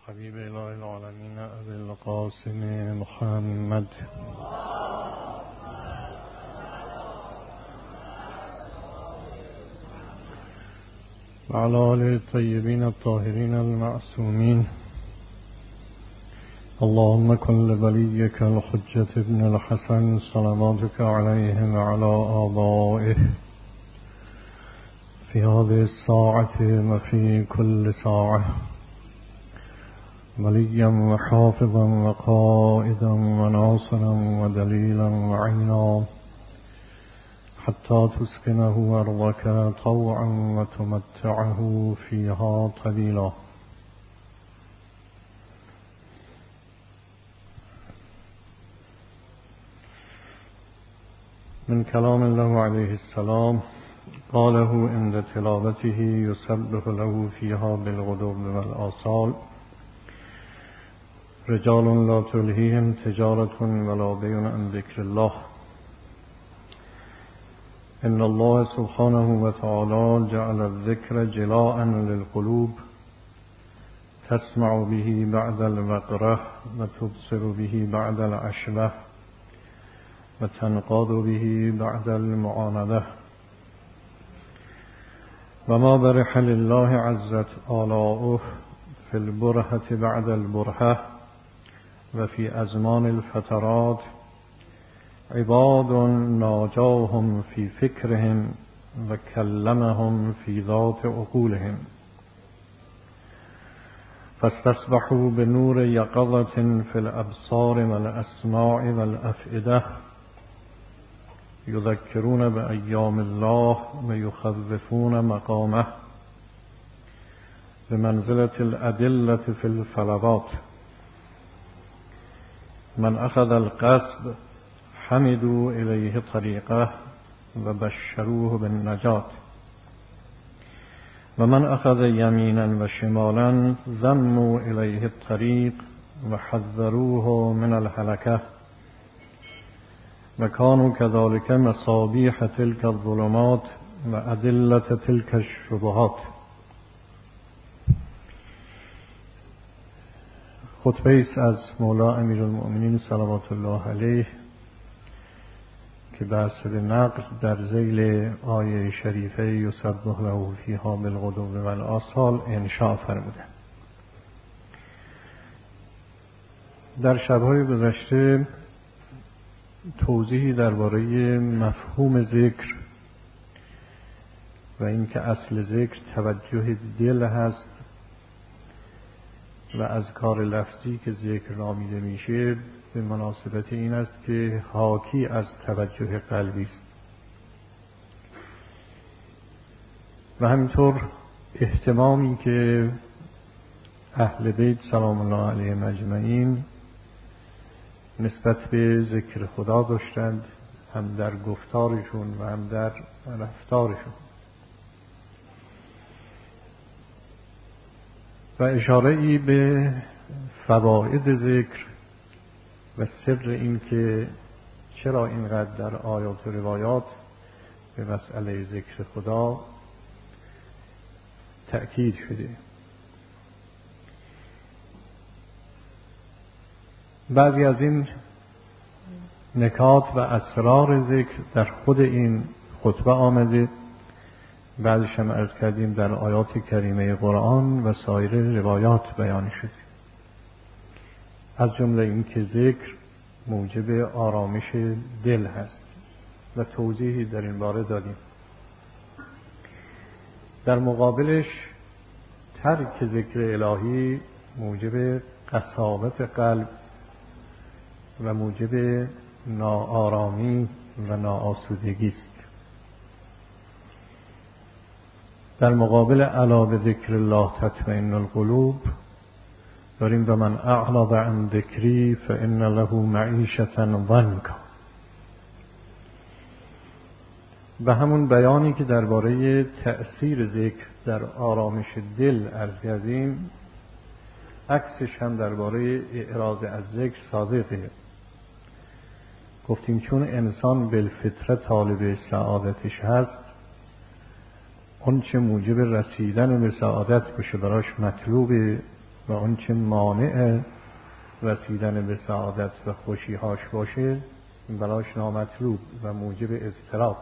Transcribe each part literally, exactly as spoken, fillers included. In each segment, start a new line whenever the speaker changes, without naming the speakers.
حبیب اله العالمین ابی القاسم محمد وعلى آله الطيبين الطاهرين المعصومين. اللهم كن لوليك الحجة ابن الحسن صلواتك عليه وعلى آبائه في هذه الساعة وفي كل ساعة وليا وحافظا وقائدا وناصرا ودليلا وعينا حتى تسكنه أرضك طوعا وتمتعه فيها طويلا. من كلام الله عليه السلام قاله عند تلاوته يسبح له فيها بالغدو والآصال رجال لا تلهيهم تجارة ولا بيع عن ذكر الله. إن الله سبحانه وتعالى جعل الذكر جلاء للقلوب تسمع به بعد الوقرة وتبصر به بعد العشوة وتنقاد به بعد المعاندة. وما برح لله عزت آلاؤه في البرهة بعد البرهة وفي أزمان الفترات عباد ناجاهم في فكرهم وكلمهم في ذات عقولهم فاستصبحوا بنور يقظة في الأبصار والأسماع والأفئدة يذكرون بأيام الله ويخوفون مقامه بمنزلة الأدلة في الفلوات. من أخذ القصد حمدوا إليه طريقه وبشروه بالنجاة ومن أخذ يمينا وشمالا ذموا إليه الطريق وحذروه من الهلكة وكانوا كذلك مصابيح تلك الظلمات وأدلة تلك الشبهات. خطبه است از مولا امیرالمؤمنین صلوات الله علیه که بحث به نقل در ذیل آیه شریفه یسبح له فیها بالغدو والآصال انشاء فرموده. در شب‌های گذشته توضیحی درباره مفهوم ذکر و اینکه اصل ذکر توجه دل هست و از کار لفظی که ذکر نامیده میشه به مناسبت این است که حاکی از توجه قلبی است و همینطور اهتمامی که اهل بیت سلام الله علیهم اجمعین نسبت به ذکر خدا داشتند، هم در گفتارشون و هم در رفتارشون، و اشاره ای به فواید ذکر و سر این که چرا اینقدر در آیات و روایات به مسئله ذکر خدا تأکید شده. بعضی از این نکات و اسرار ذکر در خود این خطبه آمده، بعضیش هم عرض کردیم در آیات کریمه قرآن و سایر روایات بیان شده، از جمله این که ذکر موجب آرامش دل هست و توضیحی در این باره دادیم. در مقابلش ترک ذکر الهی موجب قساوت قلب و موجب ناآرامی و ناآسودگی است. در مقابل الا بذکر الله تطمئن القلوب داریم و من اعرض عن ذکری فان له معیشة ضنکا. و همون بیانی که درباره تأثیر ذکر در آرامش دل عرض کردیم، عکسش هم درباره اعراض از ذکر صادقه. گفتیم چون انسان بالفطره طالب سعادتش هست، اون چه موجب رسیدن به سعادت بشه براش مطلوب و اون چه مانع رسیدن به سعادت و خوشیهاش باشه براش نامطلوب و موجب اضطراب.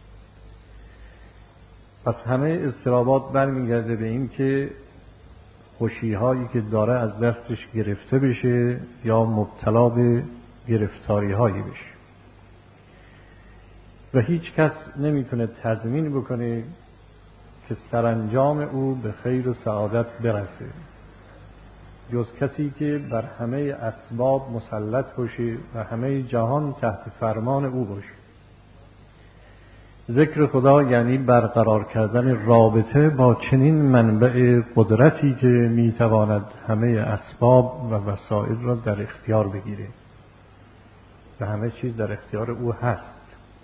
پس همه اضطرابات برمیگرده به این که خوشیهایی که داره از دستش گرفته بشه یا مبتلا به گرفتاری هایی بشه و هیچ کس نمیتونه تضمین بکنه که سرانجام او به خیر و سعادت برسه جز کسی که بر همه اسباب مسلط باشه و همه جهان تحت فرمان او باشه. ذکر خدا یعنی برقرار کردن رابطه با چنین منبع قدرتی که میتواند همه اسباب و وسایل را در اختیار بگیره و همه چیز در اختیار او هست.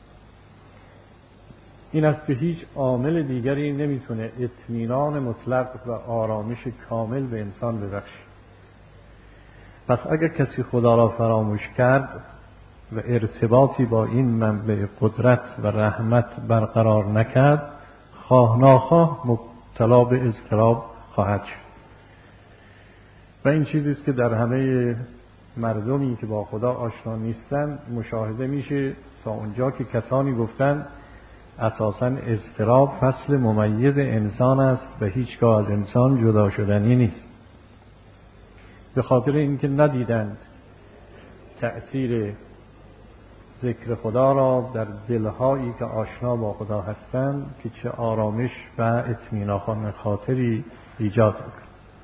این است که هیچ عامل دیگری نمیتونه اطمینان مطلق و آرامش کامل به انسان ببخشه. پس اگر کسی خدا را فراموش کرد و ارتباطی با این منبع قدرت و رحمت برقرار نکرد، خواه ناخواه مبتلا به اضطراب خواهد شد. و این چیزی است که در همه مردمی که با خدا آشنا نیستند مشاهده میشه، تا اونجا که کسانی گفتند اساساً اضطراب فصل ممیز انسان است و هیچگاه از انسان جدا شدنی نیست. به خاطر اینکه ندیدند تأثیر ذکر خدا را در دلهایی که آشنا با خدا هستند که چه آرامش و اطمینان خاطری ایجاد می‌کند.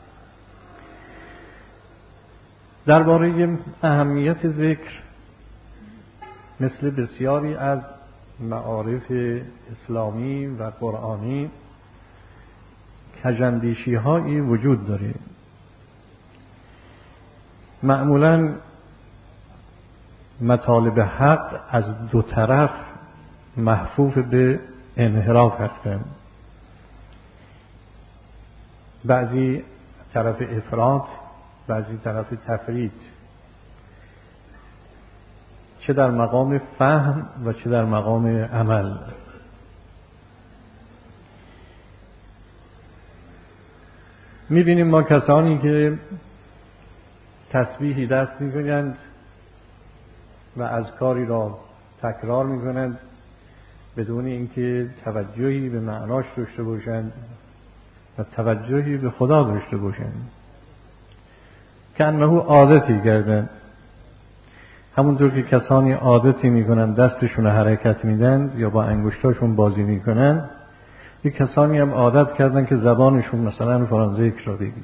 درباره اهمیت ذکر مثل بسیاری از معارف اسلامی و قرآنی کژاندیشی هایی وجود داره. معمولاً مطالب حق از دو طرف محفوف به انحراف هستند. بعضی طرف افراط، بعضی طرف تفرید، چه در مقام فهم و چه در مقام عمل. می‌بینیم ما کسانی که تسبیحی دست می‌کنند و اذکاری را تکرار می‌کنند بدون اینکه توجهی به معناش داشته باشند و توجهی به خدا داشته باشند، که انه عادتی کردند. همونطور که کسانی عادتی میکنن دستشون حرکت میدن یا با انگشتاشون بازی میکنن، یک کسانی هم عادت کردن که زبانشون مثلا فلان ذکر را بگی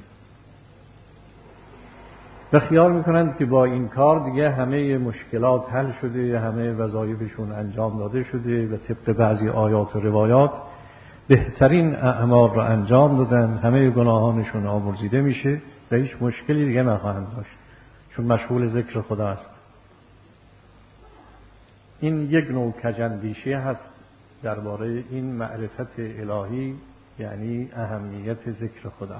و خیال میکنن که با این کار دیگه همه مشکلات حل شده، همه وظایفشون انجام داده شده و طبق بعضی آیات و روایات بهترین اعمال را انجام دادن، همه گناهانشون آمرزیده میشه و هیچ مشکلی دیگه نخواهند داشت چون مشغول ذکر خدا است. این یک نوع کژاندیشی هست درباره این معرفت الهی، یعنی اهمیت ذکر خدا.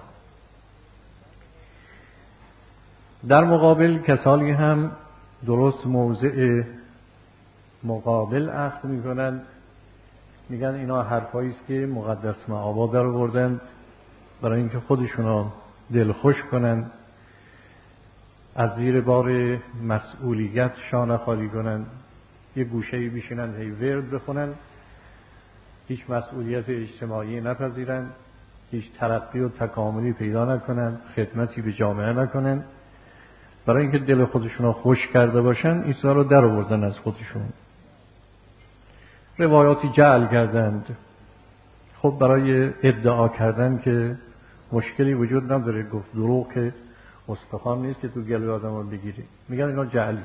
در مقابل کسانی هم درست موضع مقابل اخذ میکنند، میگن اینا حرفایی است که مقدس معابا در آوردند برای اینکه خودشونا دلخوش کنند، از زیر بار مسئولیت شانه خالی کنند، یه گوشه‌ای بشینند هی ورد بخونند، هیچ مسئولیت اجتماعی نپذیرند، هیچ ترقی و تکاملی پیدا نکنند، خدمتی به جامعه نکنند. برای اینکه دل خودشون خوش کرده باشن عیسی رو در آوردن از خودشون، روایاتی جعل کردند. خب برای ادعا کردن که مشکلی وجود نداره، گفت دروغ که استخوان نیست که تو گلوی آدم رو بگیری، میگن اینا جعلی.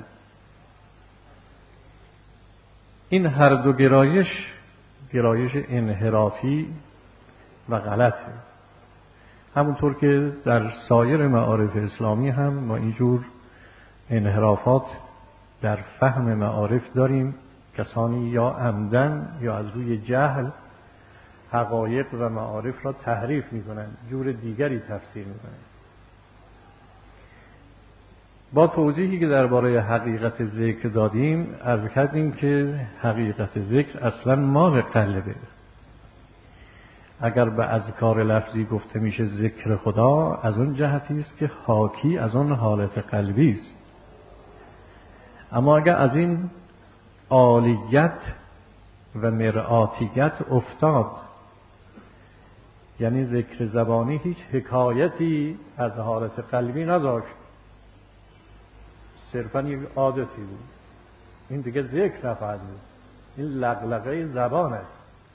این هر دو گرایش گرایش انحرافی و غلطه. همونطور که در سایر معارف اسلامی هم ما اینجور انحرافات در فهم معارف داریم. کسانی یا عمدن یا از روی جهل حقایق و معارف را تحریف میکنند، جور دیگری تفسیر میکنند. با توضیحی که درباره حقیقت ذکر دادیم عرض کردیم که حقیقت ذکر اصلا ما به قلبه. اگر به اذکار لفظی گفته میشه ذکر خدا، از اون جهتی است که حاکی از اون حالت قلبی است. اما اگر از این عالیت و مرآتیت افتاد، یعنی ذکر زبانی هیچ حکایتی از حالت قلبی نداشت، صرفا یک عادتی بود، این دیگه ذکر نخواهد بود، این لغلغه زبان است.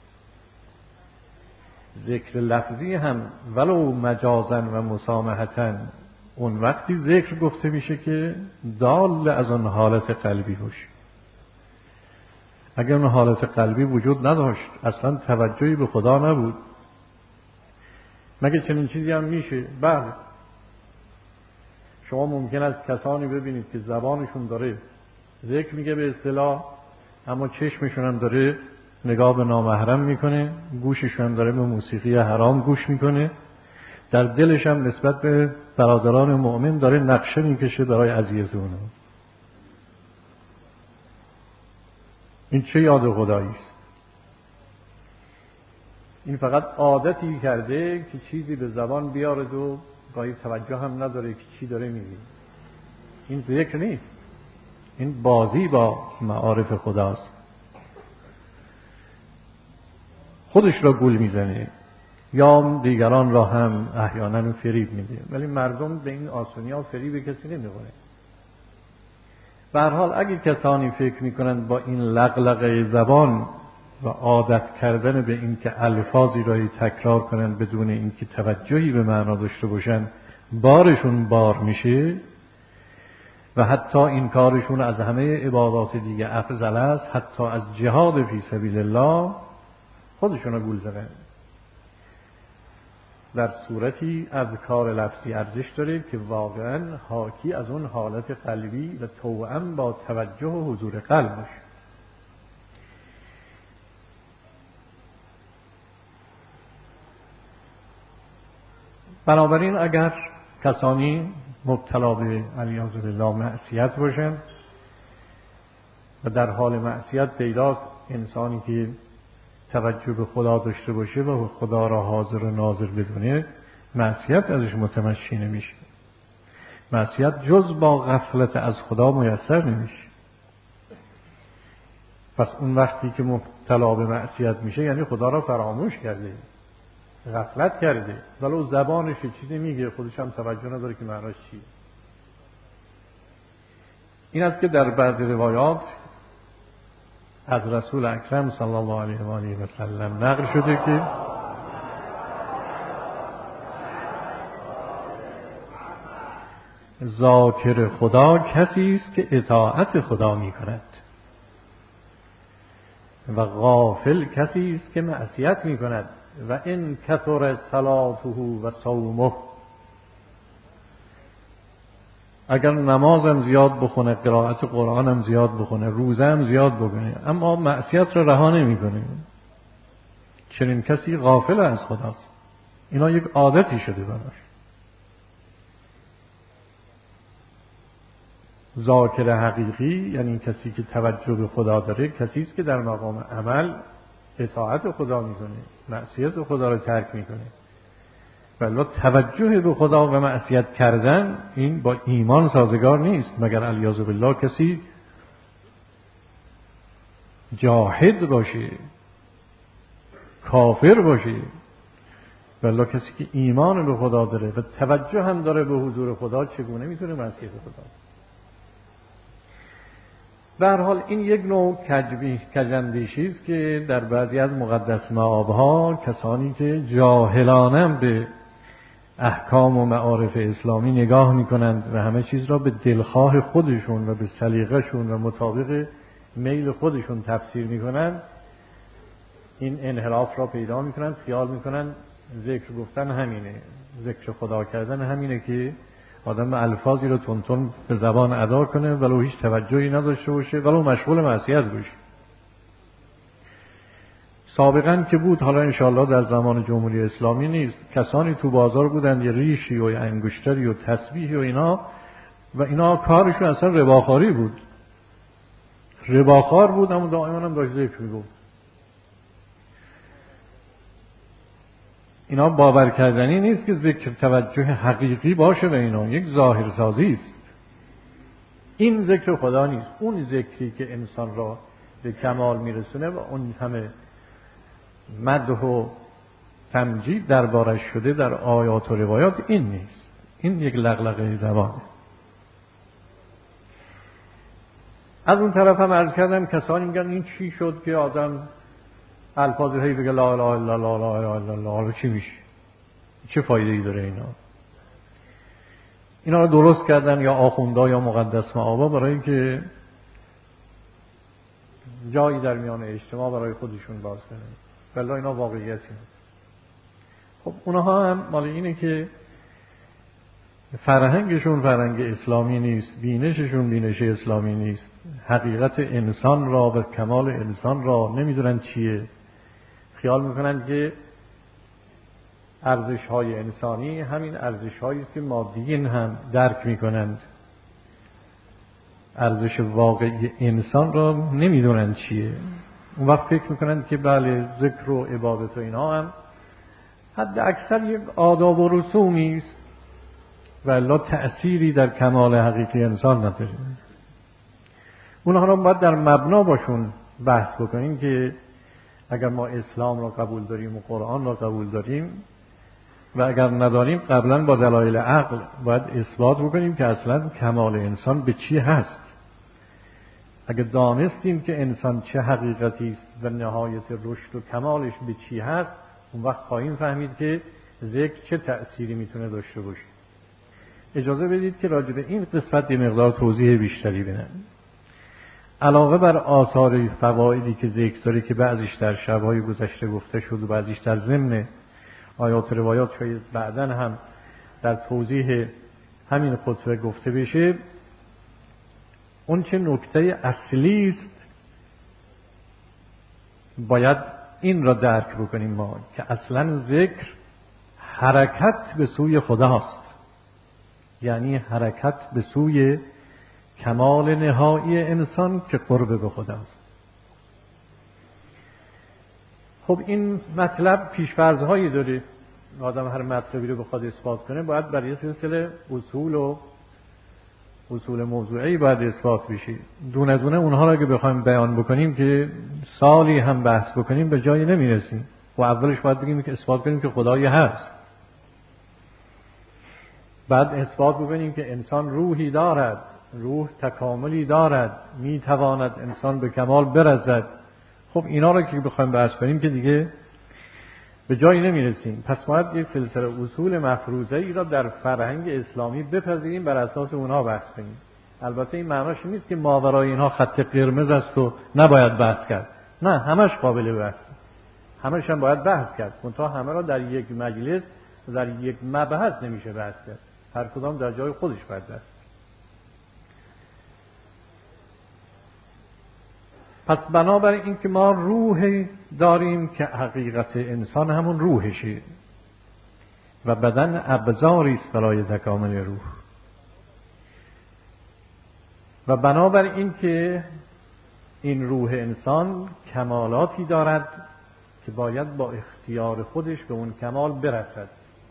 ذکر لفظی هم ولو مجازا و مسامحتا اون وقتی ذکر گفته میشه که دال از اون حالت قلبی باشه. اگر اون حالت قلبی وجود نداشت، اصلا توجهی به خدا نبود، مگه چنین چیزی هم میشه؟ بله، شما ممکن است کسانی ببینید که زبانشون داره ذکر میگه به اصطلاح، اما چشمشون هم داره نگاه به نامحرم میکنه، گوششون هم داره به موسیقی حرام گوش میکنه، در دلش هم نسبت به برادران مؤمن داره نقشه میکشه برای اذیت اونها. این چه یاد خدایی است؟ این فقط عادتی کرده که چیزی به زبان بیارد و گاهی توجه هم نداره که چی داره میگه. این ذکر نیست، این بازی با معارف خداست. خودش را گول میزنه یا دیگران را هم احیانا فریب میده، ولی مردم به این آسونی ها فریب کسی نمیخوره. به هر حال اگه کسانی فکر میکنند با این لغلغه زبان و عادت کردن به این که الفاظی را تکرار کنند بدون اینکه توجهی به معنا داشته باشند بارشون بار میشه و حتی این کارشون از همه عبادات دیگه افضل است، حتی از جهاد فی سبیل الله، خودشون رو گول زدن. در صورتی از کار لفظی ارزش داره که واقعا حاکی از اون حالت قلبی و توأم با توجه و حضور قلب باشه. بنابراین اگر کسانی مبتلا به علیاذ بالله معصیت باشن و در حال معصیت پیداست انسانی که توجه به خدا داشته باشه و خدا را حاضر و ناظر بدونه، معصیت ازش متمشی نمیشه. معصیت جز با غفلت از خدا میسر نمیشه. پس اون وقتی که مبتلا به معصیت میشه یعنی خدا را فراموش کرده، غفلت کرده، ولو زبانش چیزی میگه خودش هم توجه نداره که معناش چیه. این است که در بعضی روایات از رسول اکرم صلی الله علیه و آله و سلم نقل شده که ذاکر خدا کسی است که اطاعت خدا میکند و غافل کسی است که معصیت میکند و ان کثر صلاته و صومه. اگر نمازم زیاد بخونه، قرائت قرآنم زیاد بخونه، روزه هم زیاد بکنه، اما معصیت را رها نمیکنه، چنین کسی غافل از خداست. اینا یک عادتی شده براش. ذاکر حقیقی یعنی کسی که توجه به خدا داره، کسی است که در مقام عمل اطاعت خدا میکنه، معصیت خدا را ترک میکنه. ولی توجه به خدا و معصیت کردن این با ایمان سازگار نیست، مگر علیاذ بالله کسی جاحد باشه، کافر باشه. ولی کسی که ایمان به خدا داره و توجه هم داره به حضور خدا چگونه میتونه معصیت خدا؟ به هر حال این یک نوع کجندیشی است که در بعضی از مقدس مآبها کسانی که جاهلانه به احکام و معارف اسلامی نگاه میکنند و همه چیز را به دلخواه خودشون و به سلیقه‌شون و مطابق میل خودشون تفسیر میکنند، این انحراف را پیدا میکنند، خیال میکنند ذکر گفتن همینه، ذکر خدا کردن همینه که آدم الفاظی رو تون تون به زبان ادا کنه ولو هیچ توجهی نداشته باشه، ولو مشغول معصیت باشه. سابقا که بود، حالا انشاءالله در زمان جمهوری اسلامی نیست، کسانی تو بازار بودن یه ریشی و یه انگشتری و تسبیحی و اینا و اینا کارشون اصلا رباخاری بود، رباخار بود، اما دائما هم داشت ذکر میگفت. اینا باور کردنی نیست که ذکر توجه حقیقی باشه به اینا، یک ظاهر سازی است. این ذکر خدا نیست. اون ذکری که انسان را به کمال میرسونه و اون همه مدح و تمجید دربارش شده در آیات و روایات، این نیست. این یک لغلقه زبانه. از اون طرف هم عرض کردم کسانی میگن این چی شد که آدم الفاظ هی بگه لا اله الا الله لا اله الا الله، حالا چی میشه؟ چه فایده ای داره اینا؟ اینا رو درست کردن یا آخوندا یا مقدس مآبا برای که جایی در میان اجتماع برای خودشون باز کنن. والله اینا واقعیتی نیست. خب اونها هم مال اینه که فرهنگشون فرهنگ اسلامی نیست، بینششون بینش اسلامی نیست، حقیقت انسان را و کمال انسان را نمیدونن چیه. خیال میکنن که ارزش های انسانی همین ارزش هایی است که مادیین هم درک میکنند. ارزش واقعی انسان را نمیدونن چیه. اون وقت فکر میکنن که بله ذکر و عبادت و اینا هم حد اکثر یک آداب و رسومی است و الا تأثیری در کمال حقیقی انسان نداره. اونها را باید در مبنا باشون بحث بکنیم که اگر ما اسلام را قبول داریم و قرآن را قبول داریم و اگر نداریم قبلا با دلایل عقل باید اثبات بکنیم که اصلا کمال انسان به چی هست. اگر دانستیم که انسان چه حقیقتی است و نهایت رشد و کمالش به چی هست، اون وقت خواهیم فهمید که ذکر چه تأثیری میتونه داشته باشه. اجازه بدید که راجع به این قسمت یه مقدار توضیح بیشتری بدم. علاوه بر آثار فوایدی که ذکر داره که بعضیش در شب‌های گذشته گفته شد و بعضیش در ضمن آیات و روایات شاید بعداً هم در توضیح همین خطبه گفته بشه، اون چه نکته اصلی است باید این را درک بکنیم ما که اصلاً ذکر حرکت به سوی خداست، یعنی حرکت به سوی کمال نهایی انسان که قرب به خداست. خب این مطلب پیش‌فرض‌هایی داره. آدم هر مطلبی رو بخواد اثبات کنه باید برای یه سلسله اصول و اصول موضوعی باید اثبات بشه. دونه دونه اونها رو اگه بخوایم بیان بکنیم که سالی هم بحث بکنیم به جایی نمیرسیم. و اولش باید بگیم که اثبات کنیم که خدایی هست. بعد اثبات بکنیم که انسان روحی دارد، روح تکاملی دارد، میتواند انسان به کمال برسد. خب اینا رو که بخوایم بحث کنیم که دیگه به جایی نمیرسیم. پس باید یک سلسله اصول مفروضه ای را در فرهنگ اسلامی بپذیریم، بر اساس اونها بحث کنیم. البته این معناش نیست که ماورای اینها خط قرمز است و نباید بحث کرد. نه، همش قابل بحث، همش هم باید بحث کرد. منتها همه را در یک مجلس در یک مبحث نمیشه بحث کرد. هر کدام در جای خودش باید بحث. پس بنابراین این که ما روحی داریم که حقیقت انسان همون روحشه و بدن ابزاری است برای تکامل روح، و بنابراین که این روح انسان کمالاتی دارد که باید با اختیار خودش به اون کمال برسد.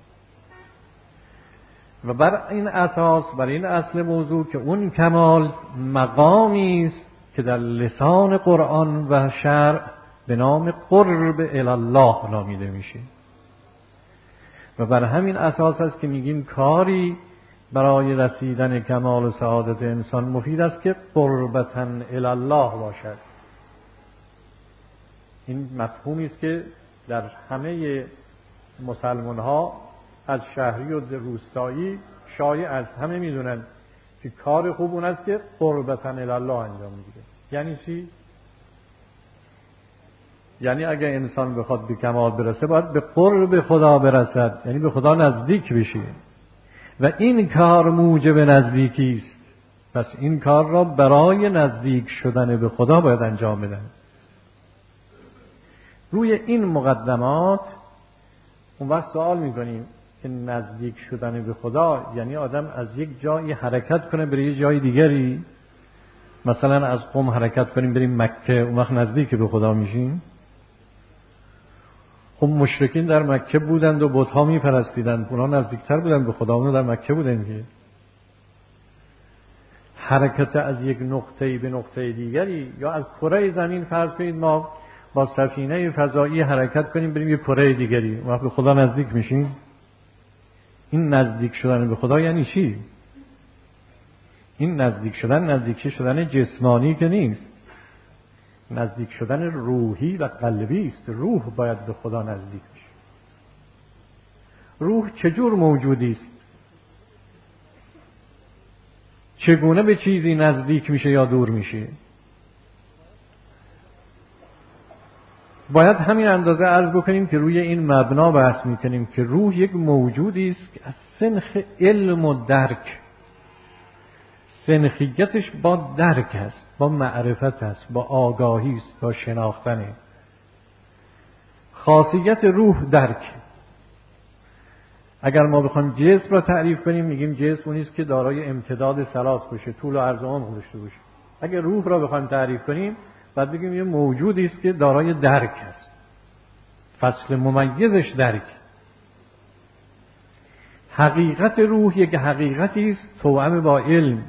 و بر این اساس، بر این اصل موضوع که اون کمال مقامی است که در لسان قرآن و شرع به نام قرب الی الله نامیده میشه، و بر همین اساس است که میگیم کاری برای رسیدن کمال و سعادت انسان مفید است که قربتاً الی الله باشد. این مفهومی است که در همه مسلمان ها از شهری و روستایی شایع است. همه میدونن که کار خوب اون است که قربتاً الی الله انجام میگیره. یعنی چی؟ یعنی اگه انسان بخواد به کمال برسه باید به قرب خدا برسد، یعنی به خدا نزدیک بشه، و این کار موجب نزدیکی است. پس این کار را برای نزدیک شدن به خدا باید انجام بدن. روی این مقدمات اون وقت سوال میکنیم که نزدیک شدن به خدا یعنی آدم از یک جایی حرکت کنه بره یه جای دیگری. مثلا از قم حرکت کنیم بریم مکه، اون وقت نزدیک به خدا میشیم؟ خب مشرکین در مکه بودند و بت‌ها می‌پرستیدند، اونا نزدیکتر بودند به خدا، اونا در مکه بودند که حرکت از یک نقطه‌ای به نقطه دیگری یا از کره زمین فرض کنید ما با سفینه فضایی حرکت کنیم بریم یک کره دیگری، وقت به خدا نزدیک میشیم. این نزدیک شدن به خدا یعنی چی؟ این نزدیک شدن نزدیک شدن جسمانی که نیست، نزدیک شدن روحی و قلبی است. روح باید به خدا نزدیک بشه. روح چجور موجودی است؟ چگونه به چیزی نزدیک میشه یا دور میشه؟ باید همین اندازه عرض بکنیم که روی این مبنا بحث میکنیم که روح یک موجودی است که از سنخ علم و درک، سنخیتش با درک است، با معرفت است، با آگاهی است، با شناختنه. خاصیت روح درک. اگر ما بخوایم جسم را تعریف کنیم میگیم جسم اونی است که دارای امتداد ثلاث باشه، طول و عرض و عمق داشته باشه. اگر روح را بخوایم تعریف کنیم بعد بگیم یه موجودی است که دارای درک است، فصل ممیزش درک. حقیقت روح یک حقیقتی است توأم با علم.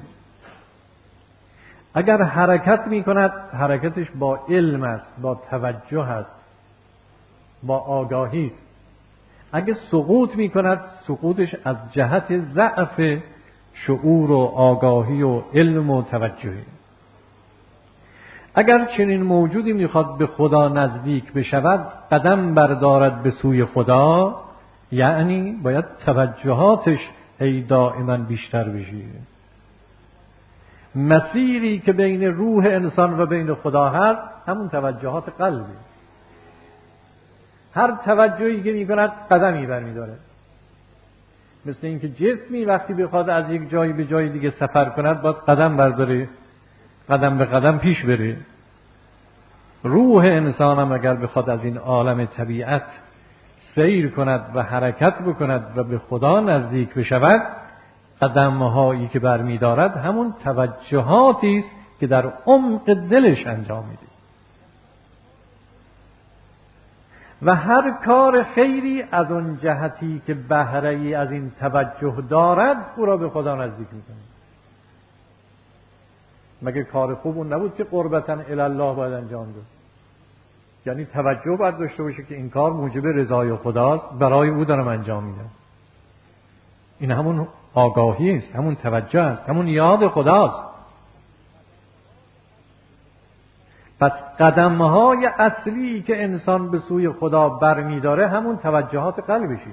اگر حرکت می کند حرکتش با علم است، با توجه است، با آگاهی است. اگر سقوط می کند سقوطش از جهت ضعف شعور و آگاهی و علم و توجهی. اگر چنین موجودی میخواد به خدا نزدیک بشود، قدم بردارد به سوی خدا، یعنی باید توجهاتش ای دائما بیشتر بشه. مسیری که بین روح انسان و بین خدا هست همون توجهات قلبه. هر توجهی که میکند قدمی برمیداره. مثل اینکه جسمی وقتی بخواد از یک جایی به جای دیگه سفر کند باید قدم برداره، قدم به قدم پیش بره. روح انسان هم اگر بخواد از این عالم طبیعت سیر کند و حرکت بکند و به خدا نزدیک بشود، قدم‌هایی که برمی‌دارد همون توجهاتی است که در عمق دلش انجام میده. و هر کار خیری از اون جهتی که بهره‌ای از این توجه دارد او را به خدا نزدیک می‌کنه. مگه کار خوب اون نبود که قربتاً الی الله باید انجام داد؟ یعنی توجه باید داشته باشه که این کار موجب رضای خداست، برای او دارم انجام میدم. این همون آگاهی است، همون توجه است، همون یاد خداست. پس قدم‌های اصلی که انسان به سوی خدا برمی‌داره همون توجهات قلبشه.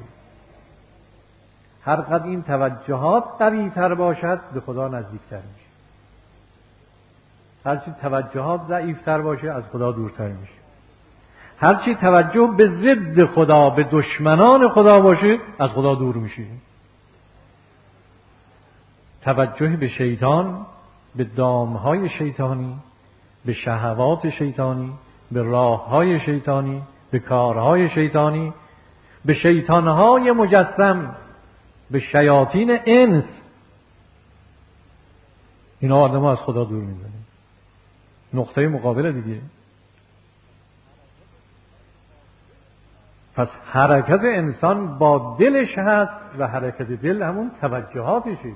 هر قدر این توجهات قوی‌تر باشد به خدا نزدیکتر میشه. هرچی توجهات ضعیف‌تر باشه از خدا دورتر میشه. هرچی توجه به ضد خدا، به دشمنان خدا باشه از خدا دور میشه. توجه به شیطان، به دامهای شیطانی، به شهوات شیطانی، به راههای شیطانی، به کارهای شیطانی، به شیطانهای مجسم، به شیاطین انس، اینا آدمو از خدا دور می‌کنه. نقطه مقابل دیگه. پس حرکت انسان با دلش هست و حرکت دل همون توجهاتشه.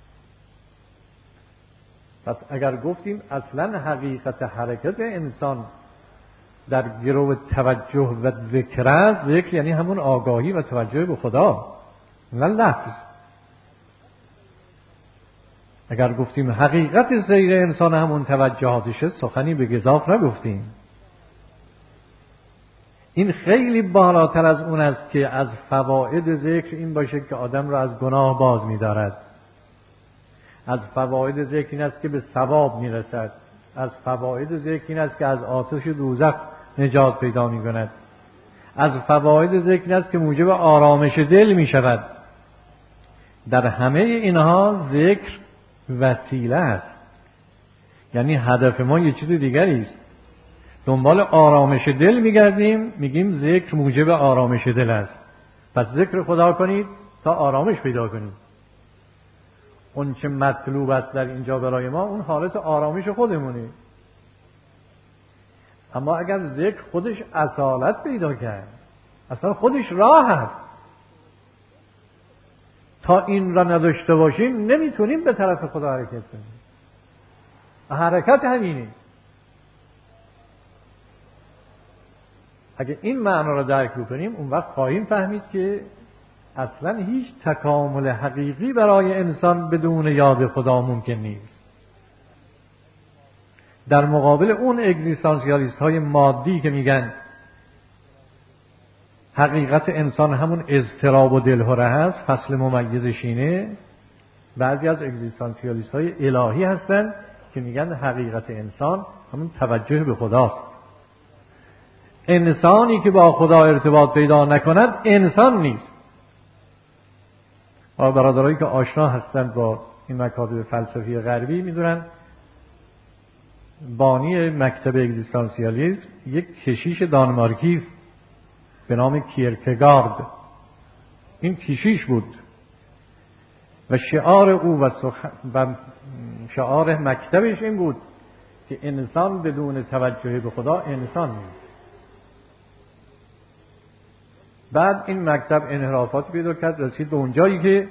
پس اگر گفتیم اصلا حقیقت حرکت انسان در گرو توجه و ذکر است، ذکر یعنی همون آگاهی و توجه به خدا، نه لفظ. اگر گفتیم حقیقت سیر انسان همون توجهاتشه، سخنی به گزاف نگفتیم. این خیلی بالاتر از اون است که از فواید ذکر این باشه که آدم را از گناه باز می‌دارد. از فواید ذکر این است که به ثواب می‌رسد. از فواید ذکر این است که از آتش دوزخ نجات پیدا می‌کند. از فواید ذکر این است که موجب آرامش دل می‌شود. در همه اینها ذکر وسیله است. یعنی هدف ما یه چیز دیگری است. دنبال آرامش دل میگردیم، میگیم ذکر موجب آرامش دل است. پس ذکر خدا کنید تا آرامش پیدا کنید. اون چه مطلوب است در اینجا برای ما اون حالت آرامش خودمونه. اما اگر ذکر خودش اصالت پیدا کرد، اصلا خودش راه هست. تا این را نداشته باشیم نمیتونیم به طرف خدا حرکت کنیم. حرکت همینه. اگه این معنا را درک بکنیم اون وقت خواهیم فهمید که اصلا هیچ تکامل حقیقی برای انسان بدون یاد خدا ممکن نیست. در مقابل اون اگزیستانسیالیست های مادی که میگن حقیقت انسان همون اضطراب و دلهره هست، فصل ممیزش اینه، بعضی از اگزیستانسیالیست های الهی هستن که میگن حقیقت انسان همون توجه به خداست. انسانی که با خدا ارتباط پیدا نکند انسان نیست. و برادرایی که آشنا هستند با این مکاتب فلسفی غربی میدونن بانی مکتب اگزیستانسیالیسم یک کشیش دانمارکی است به نام کیرکگارد. این کشیش بود و شعار او و, سخ... و شعار مکتبش این بود که انسان بدون توجه به خدا انسان نیست. بعد این مکتب انحرافات پیدا کرد، رسید به اونجایی که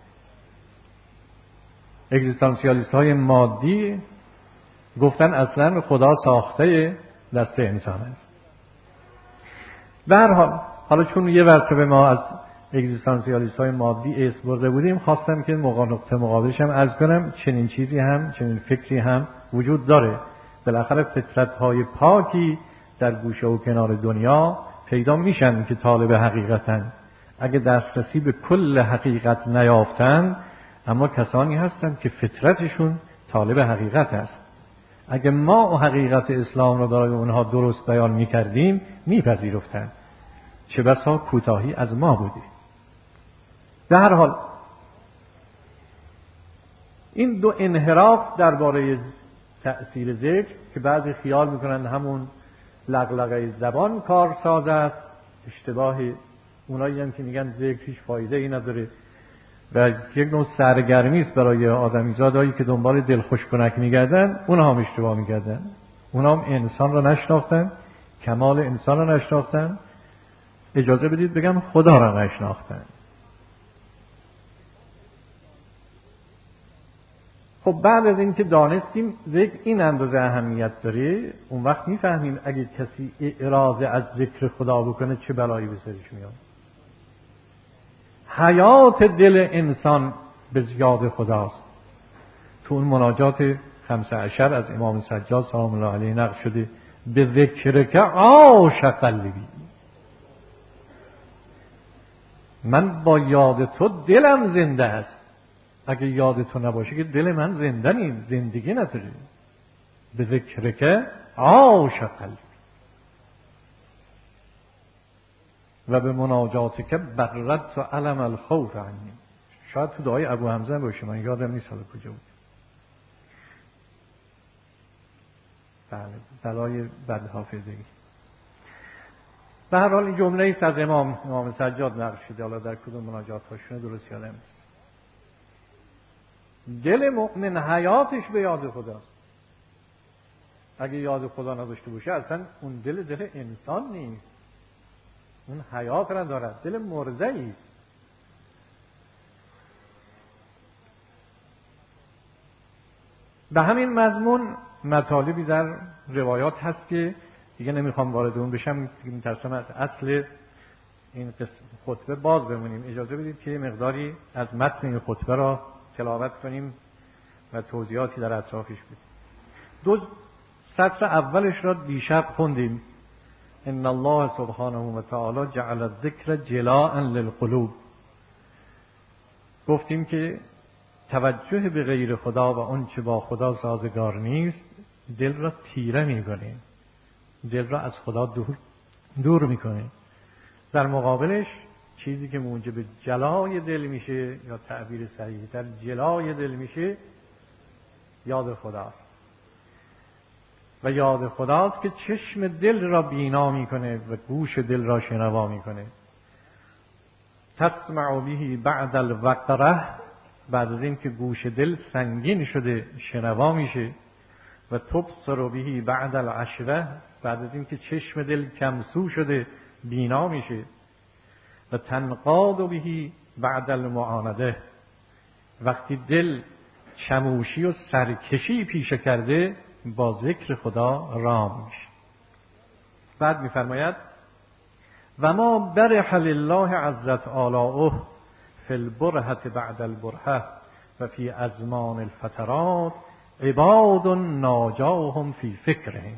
اگزیستانسیالیست های مادی گفتن اصلا خدا ساخته دست انسان است. به هر حال حالا چون یه مرتبه ما از اگزیستانسیالیست های مادی اسم برده بودیم، خواستم که نقطه مقابلش هم عرض کنم چنین چیزی هم چنین فکری هم وجود داره. بالاخره فطرت های پاکی در گوشه و کنار دنیا پیدا میشن که طالب حقیقتن. اگه دسترسی به کل حقیقت نیافتن، اما کسانی هستند که فطرتشون طالب حقیقت است. اگه ما حقیقت اسلام رو برای اونها درست بیان میکردیم میپذیرفتن، چه بسا کوتاهی از ما بودی. به هر حال این دو انحراف درباره تأثیر ذکر که بعضی خیال میکنند همون لغلغه زبان کارساز است، اشتباه اونایی هم که میگن ذکر هیچ فایده ای نداره و یک نوع سرگرمی است برای آدمیزادایی که دنبال دلخوش کنک میگردن، اونها هم اشتباه میگردن. اونها هم انسان را نشناختن، کمال انسان را نشناختن، اجازه بدید بگم خدا را نشناختن. خب بعد از این که دانستیم ذکر این اندازه اهمیت داره، اون وقت میفهمیم اگه کسی اعراض از ذکر خدا بکنه چه بلایی به سرش میاد. حیات دل انسان به یاد خداست. تو اون مناجات خمسه عشر از امام سجاد سلام الله علیه نقل شده به ذکر که عاش قلبی، من با یاد تو دلم زنده است. اگه یاد تو نباشه که دل من زنده نیست، زندگی نداره. به ذکر که عاش قلبی و به مناجات که برت و علم الخوف عنی. شاید تو دعای ابو حمزه باشه، من یادم نیست حالا کجا بود. بله، بلای بد حافظگی. به هر حال این جمله ایست از امام امام سجاد نقل شده، حالا در کدوم مناجات هاشونه درست یادم نیست. دل مؤمن حیاتش به یاد خداست. اگه یاد خدا نداشته باشه اصلا اون دل دل انسان نیست، اون حیات را دارد، دل مرده ایست. به همین مضمون مطالبی در روایات هست که دیگه نمیخوام وارد اون بشم، میترسم از اصل این خطبه باز بمونیم. اجازه بدید که مقداری از متن این خطبه را تلاوت کنیم و توضیحاتی در اطرافش بدیم. دو سطر اولش را دیشب خوندیم. ان الله سبحانه و تعالی جعل الذکر جلاء للقلوب. گفتیم که توجه به غیر خدا و اون چه با خدا سازگار نیست دل را تیره میکنه، دل را از خدا دور دور میکنه. در مقابلش چیزی که موجب جلای دل میشه یا تعبیر صحیح تر جلای دل میشه یاد خداست. و یاد خداست که چشم دل را بینا میکنه و گوش دل را شنوا میکنه. تسمع به بعد الوقره، بعد از این که گوش دل سنگین شده شنوا میشه. و تبصر به بعد العشره، بعد از این که چشم دل کمسو شده بینا میشه. و تنقاد بهی بعد المعانده. وقتی دل چموشی و سرکشی پیشه کرده با ذکر خدا رام میشه. بعد میفرماید و ما برح لله عزت آلاؤه فی البرهة بعد البرهة و فی ازمان الفترات عباد ناجاهم فی فکرهم.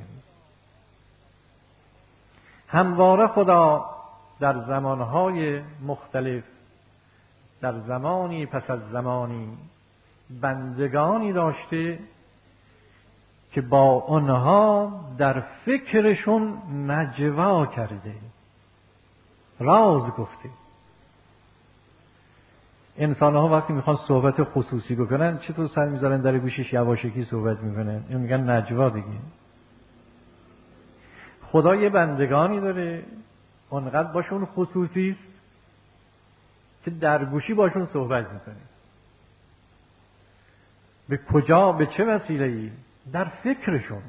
همواره خدا در زمانهای مختلف، در زمانی پس از زمانی، بندگانی داشته که با آنها در فکرشون نجوا کرده، راز گفته. انسان ها وقتی میخوان صحبت خصوصی بکنن چطور سر میذارن در گوشش یواشکی صحبت میکنن؟ این میگن نجوا دیگه. خدا یه بندگانی داره اونقدر باشون خصوصی است که در گوشی باشون صحبت میکنه. به کجا؟ به چه وسیله‌ای؟ در فکرشون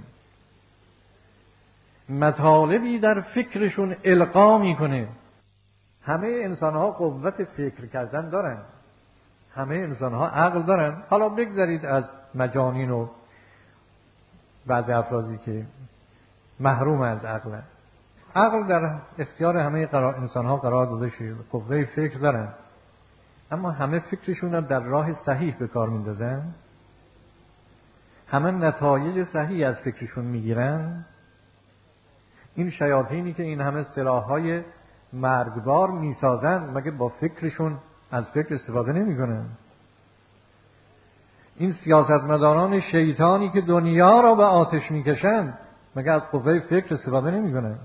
مطالبی در فکرشون القا میکنه. همه انسان ها قوت فکر کردن دارن، همه انسان ها عقل دارن. حالا بگذارید از مجانین و بعضی افرادی که محروم از عقلن. عقل در اختیار همه قرار انسان ها قرار داده شده، قوه فکر دارن، اما همه فکرشون رو در راه صحیح به کار میندازن، همه نتایج صحیح از فکرشون میگیرن. این شیاطینی که این همه سلاح‌های مرگبار میسازن مگه با فکرشون از فکر استفاده نمیکنن؟ این سیاستمداران شیطانی که دنیا را به آتش میکشن مگه از قوه فکر استفاده نمیکنن؟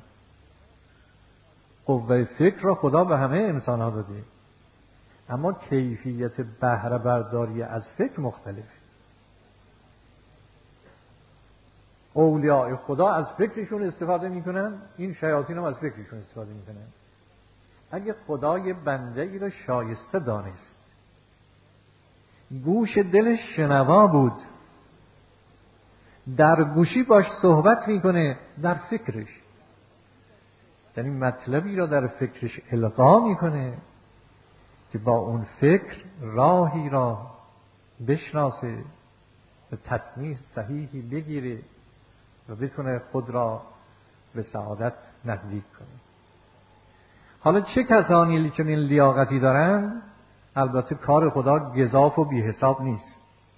قوه فکر را خدا به همه انسان ها داده، اما کیفیت بهره برداری از فکر مختلف. اولیاء خدا از فکرشون استفاده میکنن، این شیاطین هم از فکرشون استفاده میکنن. اگه خدای بنده ای را شایسته دانست، گوش دلش شنوا بود، در گوشی باش صحبت میکنه، در فکرش، یعنی مطلبی را در فکرش القا میکنه که با اون فکر راهی را بشناسه، به تصمیح صحیحی بگیره و بتونه خود را به سعادت نزدیک کنه. حالا چه کسانی که این لیاقتی دارن؟ البته کار خدا گزاف و بی حساب نیست.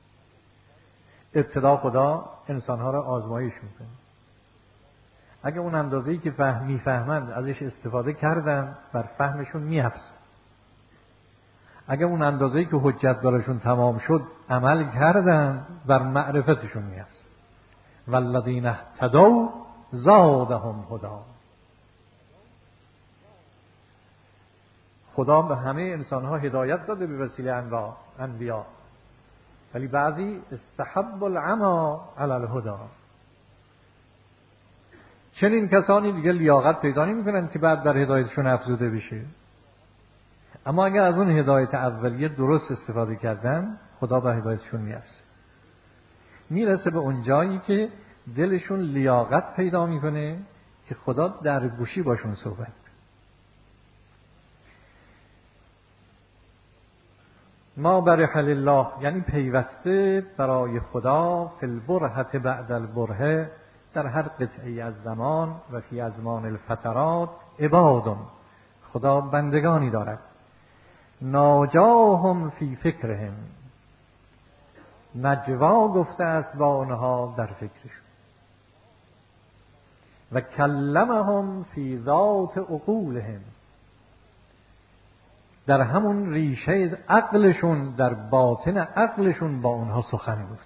ابتدا خدا انسانها را آزمایش میکنه. اگه اون اندازه‌ای که فهم میفهمند ازش استفاده کردن، بر فهمشون میافزه. اگه اون اندازه‌ای که حجت براشون تمام شد عمل کردن، بر معرفتشون میافزه. والذین اهتدوا زادهم هدی. خدا به همه انسانها هدایت داده به وسیله انبیا، ولی بعضی استحب العمی علی الهدی. چنین کسانی دیگه لیاقت پیدا نمی‌کنن که بعد در هدایتشون افزوده بشه. اما اگر از اون هدایت اولیه درست استفاده کردن، خدا به هدایتشون میرسه. میرسه به اون جایی که دلشون لیاقت پیدا میکنه که خدا در گوشی باشون صحبت. ما برح لله یعنی پیوسته برای خدا، فی البرهة بعد البرهة، در هر قطعی از زمان و فی ازمان الفترات عباد، خدا بندگانی دارد، ناجاهم فی فکرهم، نجوا گفته است با آنها در فکرشون، و کلمهم فی ذات عقولهم، در همون ریشه عقلشون، در باطن عقلشون با اونها سخن گفت.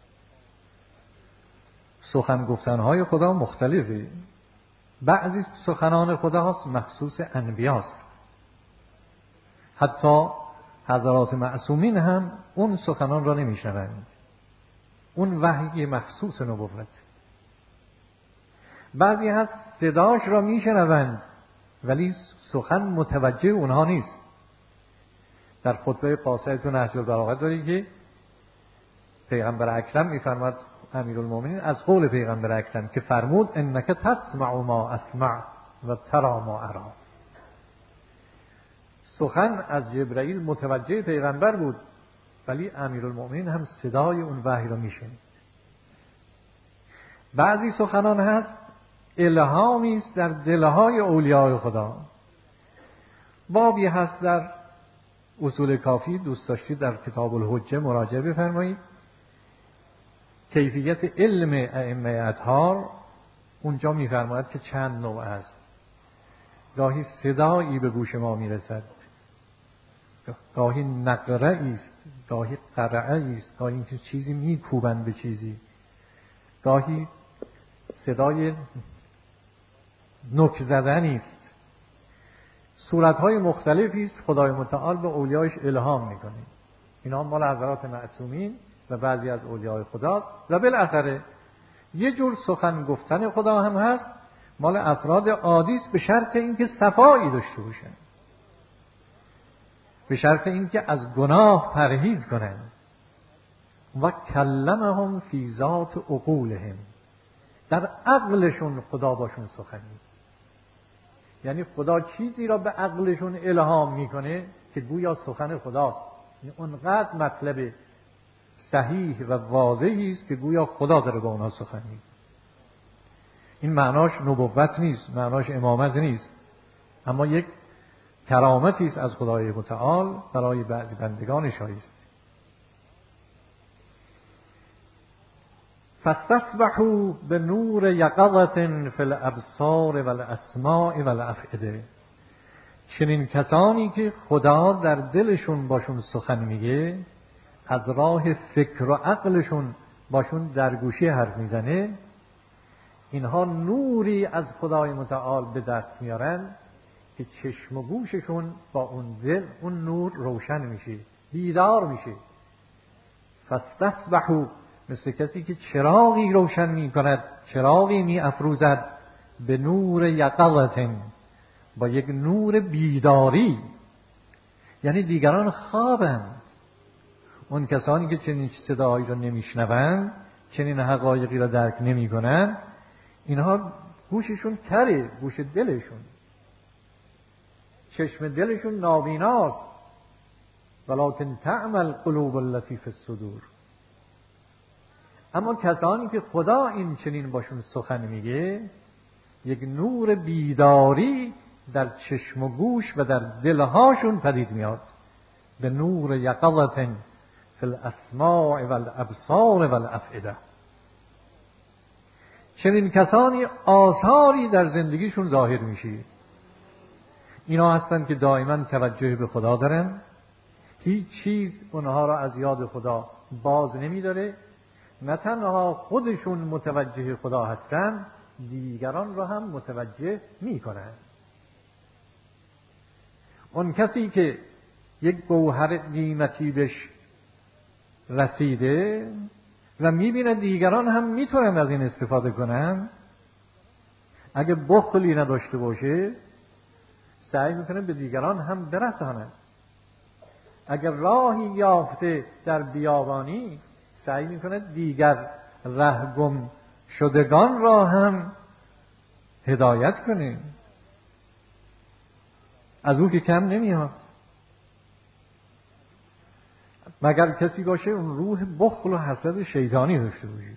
سخن گفتنهای خدا مختلفه. بعضی سخنان خدا هست مخصوص انبیاست، حتی حضرات معصومین هم اون سخنان را نمیشنوند، اون وحی مخصوص نبوت. بعضی هست صداش را میشنوند ولی سخن متوجه اونها نیست. در خطبه قاصدت و نهج البلاغه داری که پیغمبر اکرم میفرماد، امیرالمومنین از قول پیغمبر اکرم که فرمود انک تسمع ما اسمع و ترى ما ارى، سخن از جبرئیل متوجه پیغمبر بود، ولی امیرالمؤمنین هم صدای اون وحی را میشنید. بعضی سخنان هست الهامی است در دلهای اولیاء خدا. بابی هست در اصول کافی، دوست داشتید در کتاب الحجه مراجعه بفرمایید، کیفیت علم ائمه اطهار. اونجا میفرماید که چند نوع است. گاهی صدایی به گوش ما میرسد، گاهی نقره‌ای است، گاهی قرعه‌ای است، گاهی اینکه چیزی میکوبند به چیزی، گاهی صدای نوک زدنی است. صورت‌های مختلفی است خدای متعال به اولیایش الهام میکنه. اینا مال حضرات معصومین و بعضی از اولیای خداست. و بالاخره یه جور سخن گفتن خدا هم هست مال افراد عادی است، به شرط اینکه صفایی داشته باشن، به شرط اینکه از گناه پرهیز کنن. و کلمهم فی ذات عقولهم، در عقلشون خدا باشون سخن میگه. یعنی خدا چیزی را به عقلشون الهام میکنه که گویا سخن خداست. این اونقدر مطلب صحیح و واضحی است که گویا خدا داره با اونها سخن میگه. این معناش نبوت نیست، معناش امامت نیست، اما یک کرامتی است از خدای متعال برای بعضی بندگان شایسته. فاستصبحوا بنور یقظة فی الابصار والاسماع والافئده. چنین کسانی که خدا در دلشون باشون سخن میگه، از راه فکر و عقلشون باشون در گوشی حرف میزنه، اینها نوری از خدای متعال به دست میارن که چشم و گوششون با اون دل اون نور روشن میشه، بیدار میشه. فاستصبحوا، مثل کسی که چراغی روشن میکند، چراغی میافروزد، به نور یقظة، با یک نور بیداری. یعنی دیگران خوابند. اون کسانی که چنین صدایی را نمیشنوند، چنین حقایقی را درک نمیکنند، اینها گوششون کره، گوش دلشون، چشم دلشون نابیناست. ولکن تعمی القلوب التي فی الصدور. اما کسانی که خدا این چنین باشون سخن میگه، یک نور بیداری در چشم و گوش و در دلهاشون پدید میاد. به نور یقظة فی الاسماع والابصار والافئده. چنین کسانی آثاری در زندگیشون ظاهر میشه. اینا هستند که دائما توجه به خدا دارن، هیچ چیز اونها را از یاد خدا باز نمیداره. نه تنها خودشون متوجه خدا هستن، دیگران را هم متوجه میکنن. اون کسی که یک گوهر قیمتی بهش رسیده و میبینه دیگران هم میتونن از این استفاده کنن، اگه بخلی نداشته باشه سعی میکنه به دیگران هم برسانه. اگر راهی یافته در بیابانی، سعی میکنه دیگر رهگم شدگان را هم هدایت کنه. از او که کم نمیاد، مگر کسی باشه اون روح بخل و حسد شیطانی داشته باشه،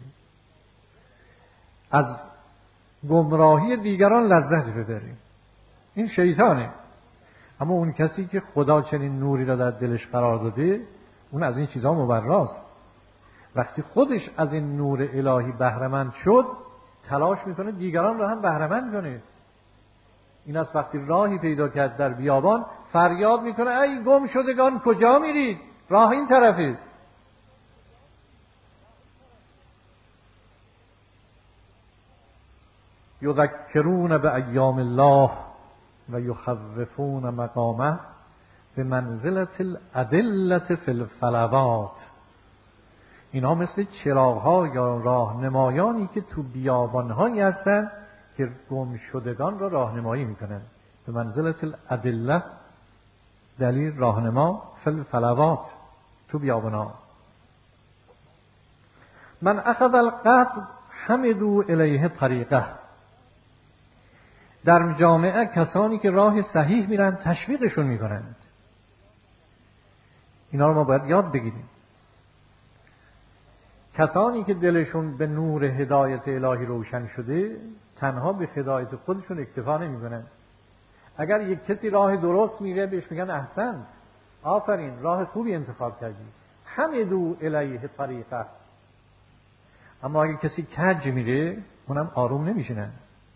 از گمراهی دیگران لذت ببره، این شیطانه. اما اون کسی که خدا چنین نوری را در دلش قرار داده، اون از این چیزها مبراست. وقتی خودش از این نور الهی بهره‌مند شد، تلاش میکنه دیگران را هم بهره‌مند کنه. این است وقتی راهی پیدا کرد در بیابان، فریاد میکنه ای گم شدگان کجا میرید؟ راه این طرفه. یذکرون بایام الله و یخوفون مقامه به منزلة الادلة فی الفلوات. اینا مثل چراغ‌ها یا راهنمایانی که تو بیابان‌هایی هستند که گم شدگان را راهنمایی میکنن. به منزلة الادلة، دلیل راهنما، فی الفلوات، تو بیابان‌ها. من اخذ القصد حمدوا الیه طریقه. در جامعه کسانی که راه صحیح میرن تشویقشون میکنند. اینا رو ما باید یاد بگیریم. کسانی که دلشون به نور هدایت الهی روشن شده تنها به هدایت خودشون اکتفا نمی‌کنن. اگر یک کسی راه درست میره بهش میگن احسنت، آفرین، راه خوبی انتخاب کردی، حمدوا الیه طریقه. اما اگر کسی کج میره اونم آروم نمیشینن.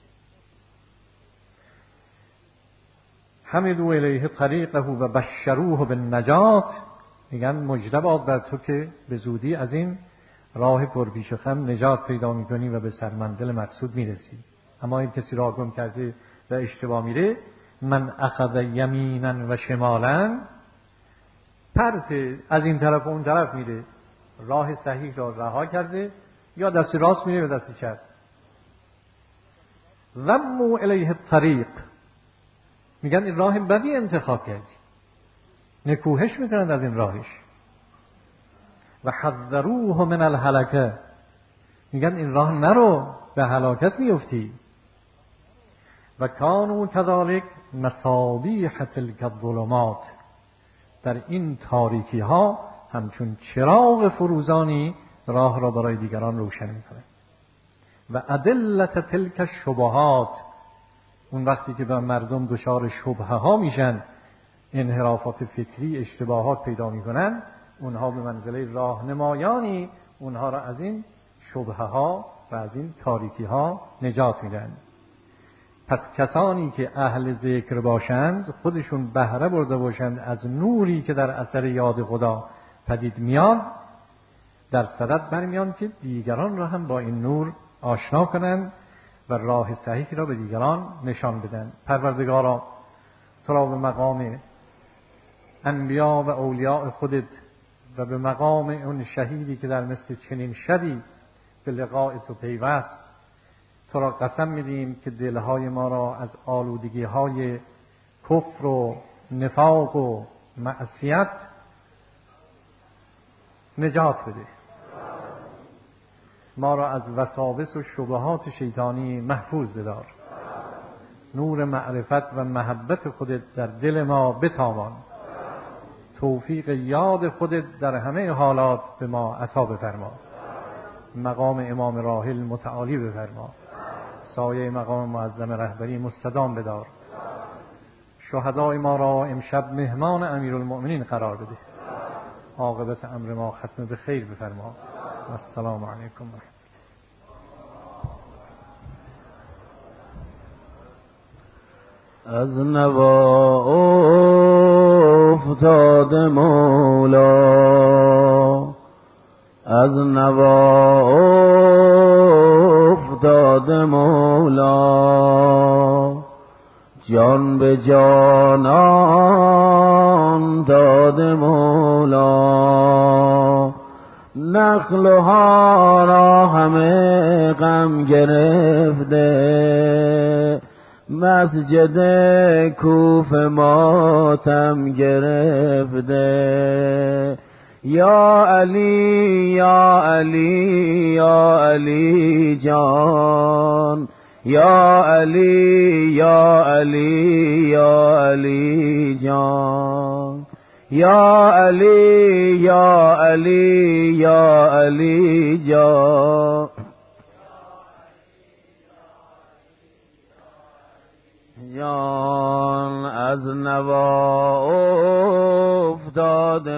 حمدوا الیه طریقه و بشروه بالنجات، میگن مژده باد بر تو که به زودی از این راه پرپیچ و خم نجات پیدا میکنی و به سرمنزل مقصود میرسی. اما این کسی راه گم کرده و اشتباه میره، من اخذ یمینا و شمالا، پرت از این طرف و اون طرف میره، راه صحیح را رها کرده، یا دست راست میره یا دست چپ. ذموا الیه الطریق، میگن این راه بدی انتخاب کردی، نکوهش میکنند از این راهش. و حذروه من الهلکه، میگن این راه نرو، به هلاکت میفتی. و کانوا کذالک مصابیح تلک الظلمات، در این تاریکی ها همچون چراغ فروزانی راه را برای دیگران روشن میکنه. و ادلت تلک الشبهات، اون وقتی که به مردم دچار شبهه ها میشن، انحرافات فکری، اشتباهات پیدا میکنن، اونها به منزله راهنمایانی اونها را از این شبهه ها و از این تاریکی ها نجات میدن. پس کسانی که اهل ذکر باشند، خودشون بهره برده باشند از نوری که در اثر یاد خدا پدید میاد، در صدد برمیان که دیگران را هم با این نور آشنا کنند و راه صحیح را به دیگران نشان بدن. پروردگارا تو را به مقام انبیا و اولیاء خودت و به مقام اون شهیدی که در مثل چنین شبی به لقاء تو پیوست، تو را قسم میدیم که دلهای ما را از آلودگی های کفر و نفاق و معصیت نجات بده. ما را از وساوس و شبهات شیطانی محفوظ بدار. نور معرفت و محبت خودت در دل ما بتابان. توفیق یاد خودت در همه حالات به ما عطا بفرما. مقام امام راحل متعالی بفرما. سایه مقام معظم رهبری مستدام بدار. شهدای ما را امشب مهمان امیرالمؤمنین قرار بده. عاقبت امر ما ختم به خیر بفرما. السلام علیکم.
از نوا افتاد مولا، از نوا افتاد مولا، جان به جانان داد مولا. نخل و ها همه غم گرفته، مسجد کوفه ماتم گرفته. یا علی یا علی یا علی جان، یا علی یا علی یا علی جان، یا علی یا علی یا علی جان. جان از نوا افتاد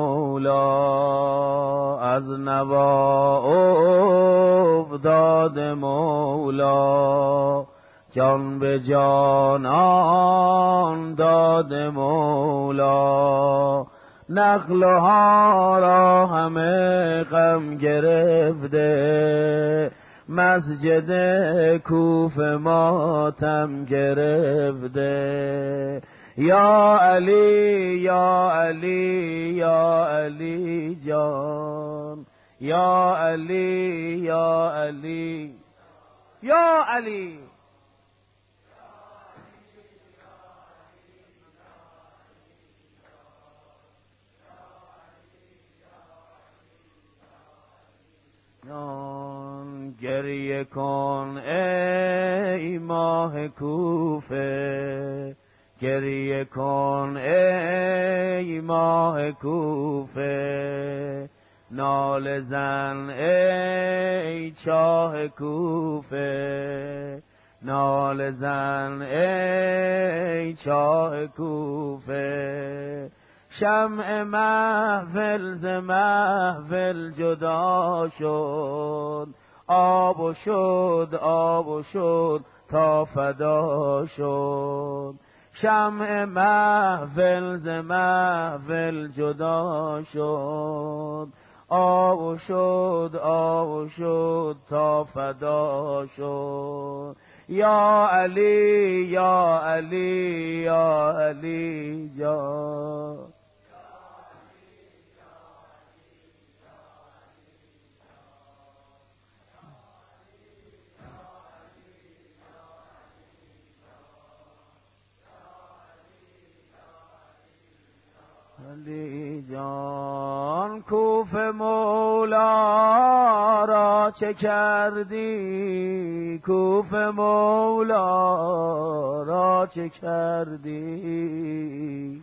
مولا، از نوا افتاد مولا، جان به جانان داد مولا. نخل ها را همه غم گرفته، مسجد کوفه ماتم گرفته. یا علی یا علی یا علی جان، یا علی یا علی یا علی. گریه کن ای ماه کوفه، گریه کن ای ماه کوفه، ناله زن ای چاه کوفه، ناله زن ای چاه کوفه. شمع محفل ز محفل جدا شد، آب و شد آب و شد تا فدا شد. شمع محفل ز محفل جدا شد، آب و شد آب و شد تا فدا شد. یا علی یا علی یا علی جان. علی جان کوفه مولا را چه کردی، کوفه مولا را چه کردی.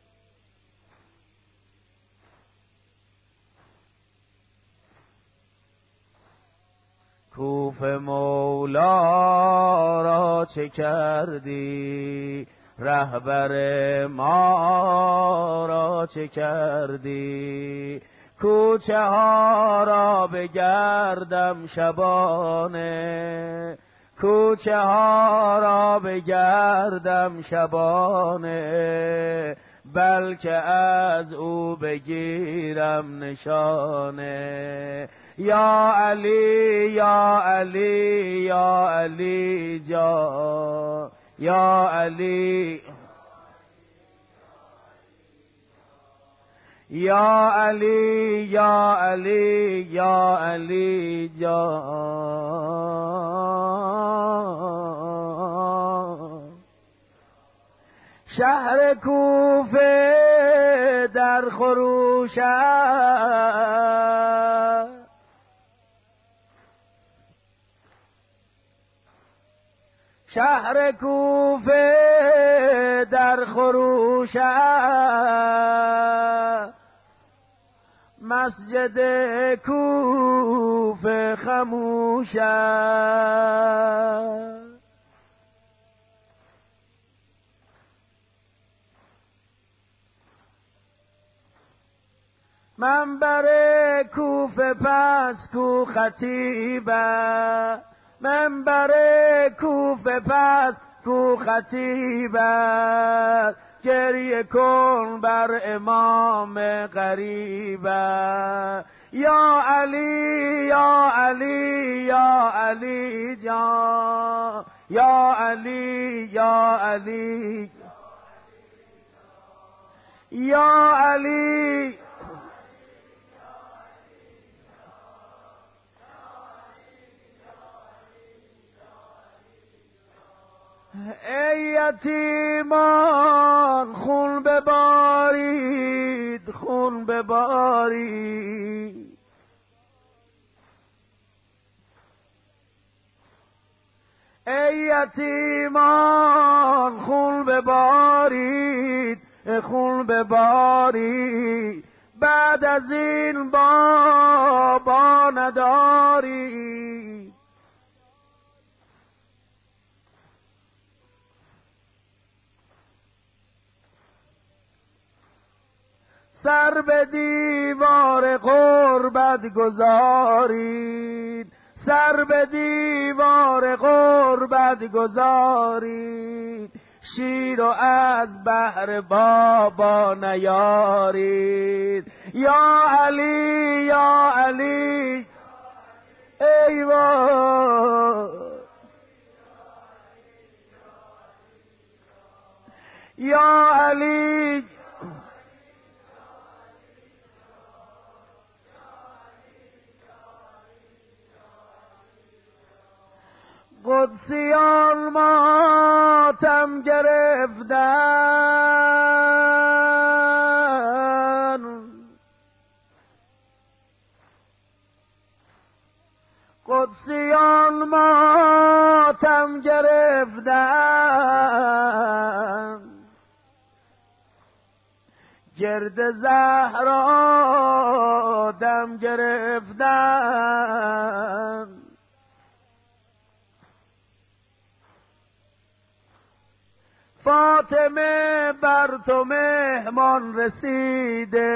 کوفه مولا را چه کردی، رهبر ما را چه کردی. کوچه ها را بگردم شبانه، کوچه ها را بگردم شبانه، بلکه از او بگیرم نشانه. یا علی یا علی یا علی جان. یا علی یا علی یا علی یا علی جان. شهر کوفه در خروش است، شهر کوفه در خروش است، مسجد کوفه خموش است. منبر کوفه پس کو خطیب است، منبر کوفه پس کو خطیب است. گریه کن بر امام غریب است. یا علی یا علی یا علی جان. یا علی یا علی یا علی ای یتیمان خون ببارید، خون ببارید. ای یتیمان خون ببارید، خون ببارید. بعد از این بابا ندارید. سر به دیوار غربت گذارید، سر به دیوار غربت گذارید. شیر و از بحر بابا نیارید. یا علی یا علی ای وای. یا علی قدسیان ماتم گرفتن، قدسیان ماتم گرفتن. گرد زهرا دم گرفتن، فاطمه بر تو مهمان رسیده،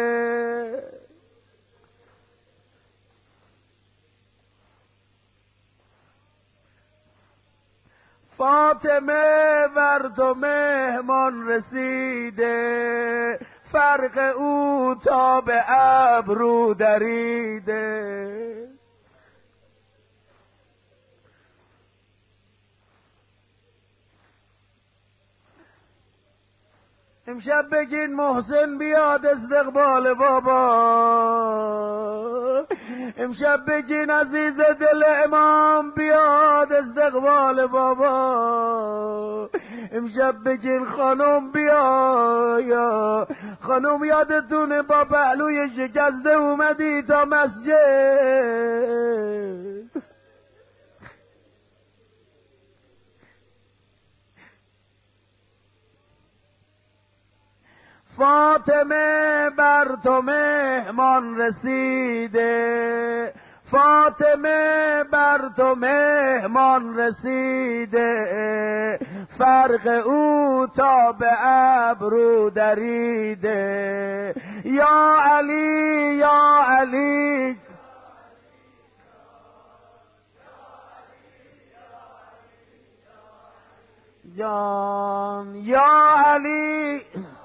فاطمه بر تو مهمان رسیده، فرق او تا به ابرو دریده. امشب بگین محسن بیاد استقبال بابا، امشب بگین عزیز دل امام بیاد استقبال بابا، امشب بگین خانم بیا، یا خانم یادتونه با پهلوی شکسته اومدی تا مسجد. فاطمه بر تو مهمان رسیده، فاطمه بر تو مهمان رسیده، فرق او تا به ابرو دریده. یا علی یا علی جان، یا علی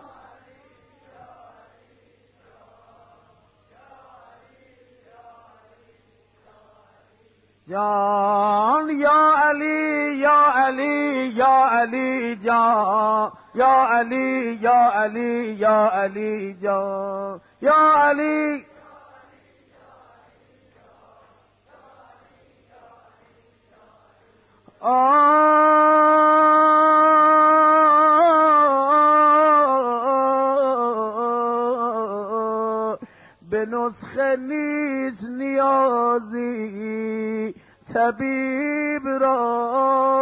جان، یا علی یا علی یا علی جان، یا علی یا علی یا علی جان، یا علی به نسخه نیست نیازی، طبیب را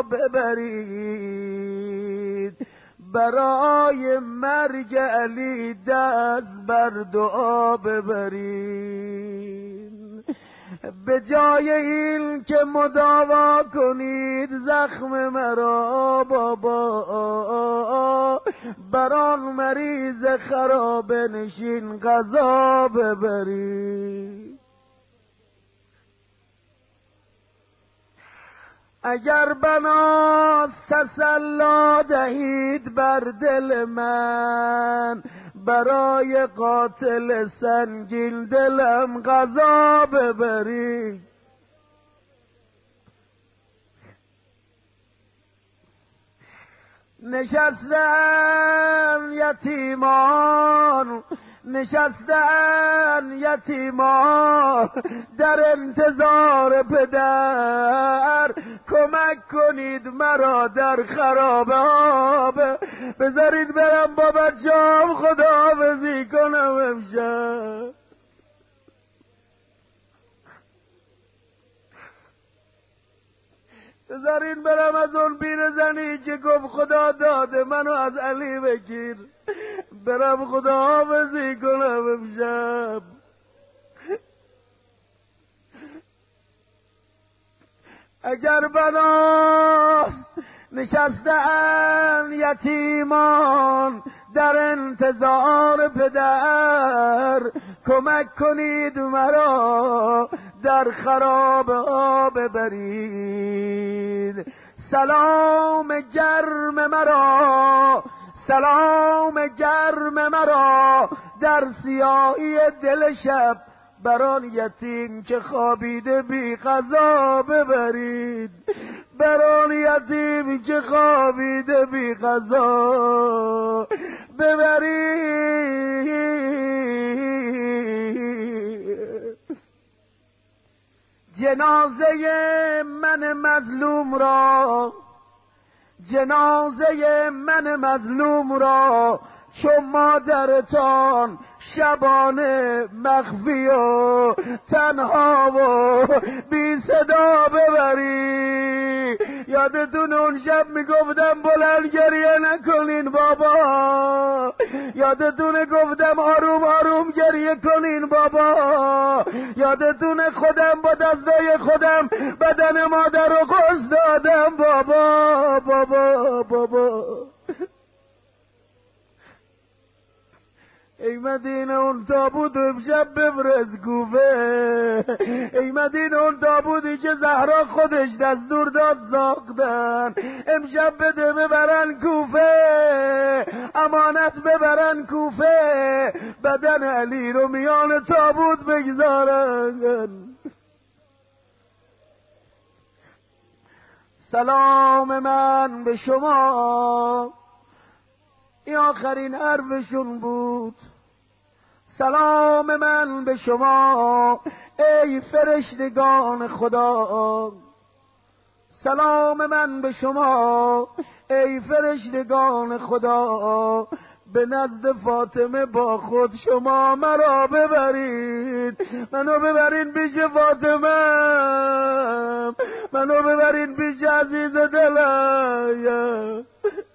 ببرید، برای مرگ علی دست بر دعا ببرید. به جای این که مداوا کنید زخم مرا بابا، بران مریض خرابه نشین غذا ببرید. اگر بناس تسلا دهید بر دل من، برای قاتل سنگین دلم غذا ببرید. نشستن یتیمان، نشستن یتیمان در انتظار پدر، کمک کنید مرا در خراب آب، بذارید برم با بچه‌ام خداحافظی کنم امشب. بذارین برم از اون پیرزنی که گفت خدا داده منو از علی بگیر، برم خداحافظی کنم امشب. اگر بناست نشستن یتیمان در انتظار پدر، کمک کنید مرا در خراب آب برید. سلام گرم مرا، سلام گرم مرا در سیاهی دل شب، بران یتیم که خوابیده بی قضا ببرید، بران یتیم که خوابیده بی قضا ببرید. جنازه من مظلوم را، جنازه من مظلوم را چون مادرتان شبانه مخفی و تنها و بی صدا ببری. یا یادتون اون شب میگفتم بلند گریه نکنین بابا، یادتونه گفتم آروم آروم گریه کنین بابا، یادتونه خودم با دستای خودم بدن مادر رو غسل دادم بابا بابا بابا. ای مدینه اون تابوت امشب ببرز کوفه، ای مدینه اون تابوتی که زهرا خودش دستور داد ساختن، امشب بده ببرن کوفه، امانت ببرن کوفه، بدن علی رو میان تابوت بگذارن. سلام من به شما، این آخرین حرفشون بود. سلام من به شما ای فرشتگان خدا، سلام من به شما ای فرشتگان خدا، به نزد فاطمه با خود شما مرا ببرید، منو ببرین پیش فاطمه، منو ببرین پیش عزیز دلم.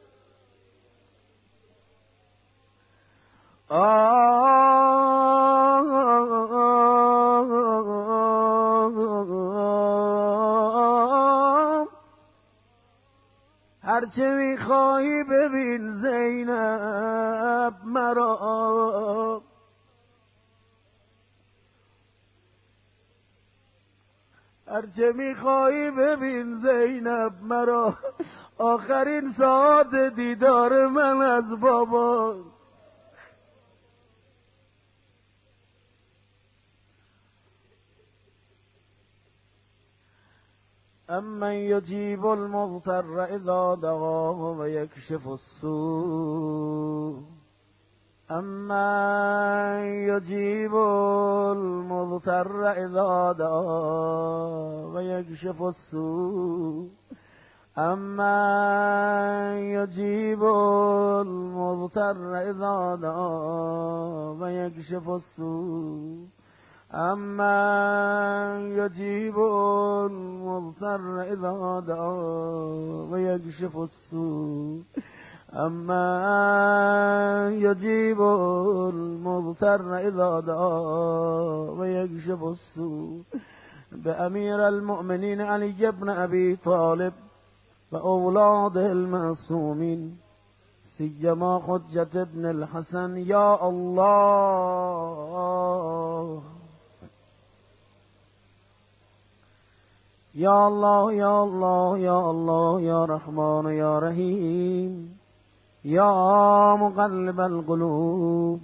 هرچه میخواهی ببین زینب مرا، هرچه میخواهی ببین زینب مرا، آخرین ساعت دیدار من از بابا. امن یجیب المضطر اذا دعاه و یکشف السوء، امن یجیب المضطر اذا دعاه و یکشف السوء، امن یجیب المضطر اذا دعاه و یکشف السوء، اما یجیب المضطر اذا دعا و یکشف السوء، اما یجیب المضطر اذا دعا و یکشف السوء. به امیر المؤمنین علی ابن ابی طالب و اولاده المعصومین سیما حجت ابن الحسن، یا الله یا الله یا الله یا الله یا رحمان یا رحیم، یا مقلب القلوب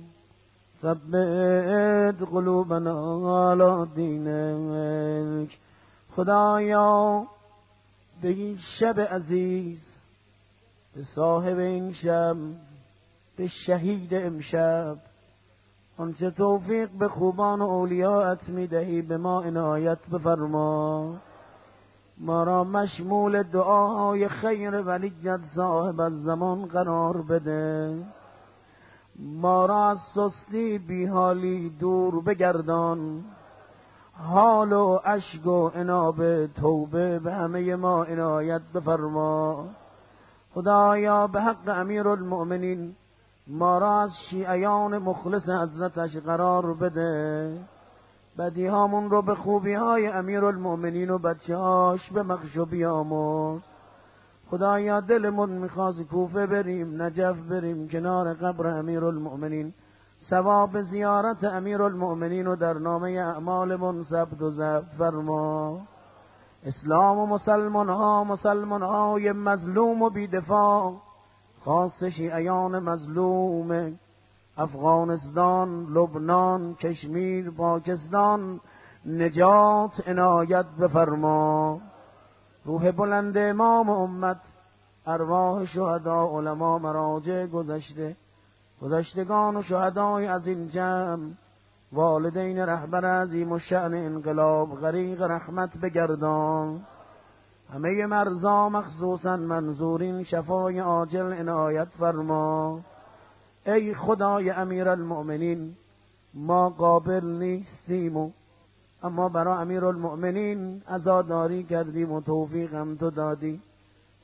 ثبت قلوبنا علی دینک. خدایا به این شب عزیز، به صاحب این شب، به شهید امشب، آنچه توفیق به خوبان و اولیاءت میدهی به ما عنایت بفرما، ما را مشمول دعاهای خیر ولیت صاحب الزمان قرار بده، ما را از سستی بیحالی دور بگردان، حال و اشک و عناب توبه به همه ما عنایت بفرما. خدایا به حق امیر المؤمنین ما را از شیعیان مخلص حضرتش قرار بده، بدیهامون رو به خوبی های امیر المؤمنین و بچه هاش به مخش و بیاموز. خدایا دلمون میخواست کوفه بریم، نجف بریم، کنار قبر امیر المؤمنین، ثواب زیارت امیر المؤمنین و در نامه اعمالمون ثبت و ضبط فرما. اسلام و مسلمان ها، مسلمان های مظلوم و بیدفاع، خاص شیعیان مظلوم افغانستان، لبنان، کشمیر، پاکستان نجات عنایت بفرما. روح بلند امام امت، ارواح شهدا، علما، مراجع گذشته گذشتگان و شهدای از این جمع، والدین رهبر عظیم و شأن انقلاب غریق رحمت بگردان. همه مرضا مخصوصا منظورین شفای عاجل عنایت فرما. ای خدای امیر المؤمنین، ما قابل نیستیم و اما برای امیر المؤمنین عزاداری کردیم و توفیق هم تو دادی.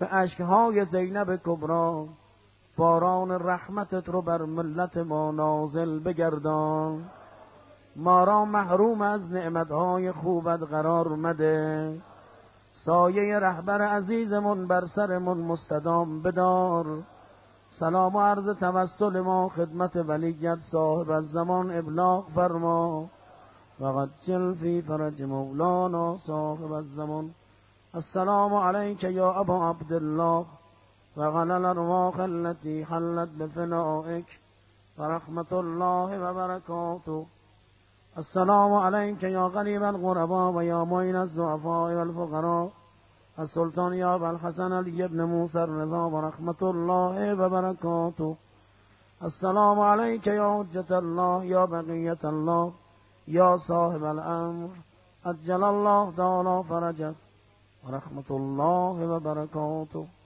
به اشکهای زینب کبرا باران رحمتت رو بر ملت ما نازل بگردان. ما را محروم از نعمتهای خوبت قرار مده. سایه رهبر عزیزمون بر سرمون مستدام بدار. سلام و عرض توسل ما خدمت ولیت صاحب الزمان ابلاغ فرما. وقد جل فی فرج مولانا صاحب الزمان. السلام علیک یا ابا عبدالله وغلل الارواح التي حلت بفنائك ورحمة الله وبركاته. السلام علیک یا غریب الغرباء و یا معین الضعفاء والفقراء السلطان یا ابا الحسن علی بن موسی الرضا ورحمة الله وبركاته. السلام علیک یا حجة الله یا بقیة الله یا صاحب الامر عجل الله تعالی فرجك ورحمة الله وبركاته.